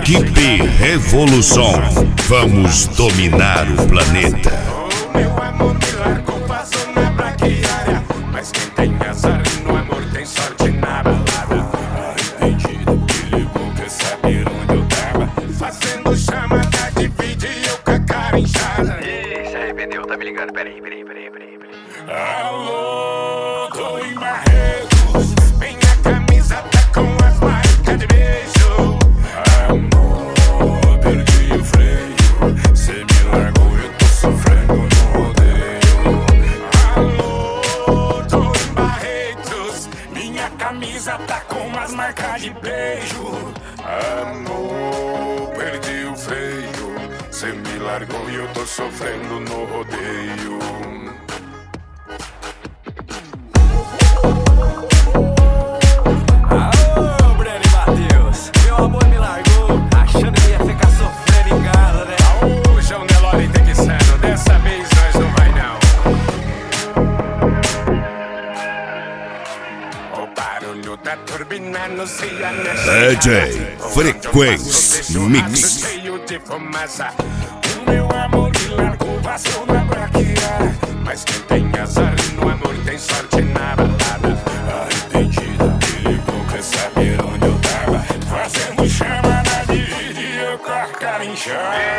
Equipe Revolução. Vamos dominar o planeta. Meu amor me largou, passou na braquiária. Mas quem tem azar no amor tem sorte na balada. Arrependido que ligou, quer saber onde eu tava. Fazendo chamada de vídeo com a cara inchada. Ih, se arrependeu, tá me ligando, peraí. Alô, tô em Barretos. Minha camisa tá com as marcas de beijo. Amor, perdi o freio. Cê me largou, eu tô sofrendo no rodeio. Alô, tô em Barretos. Minha camisa tá com as marcas de beijo. Amor, perdi o freio. Cê me largou e eu tô sofrendo no rodeio. DJ Frequência Mix. Cheio de fumaça. O meu amor me largou, passou na braquiária. Mas quem tem azar no amor tem sorte na balada. Arrependido, me ligou, quer saber onde eu tava. Fazendo chamada de vídeo com a cara inchada.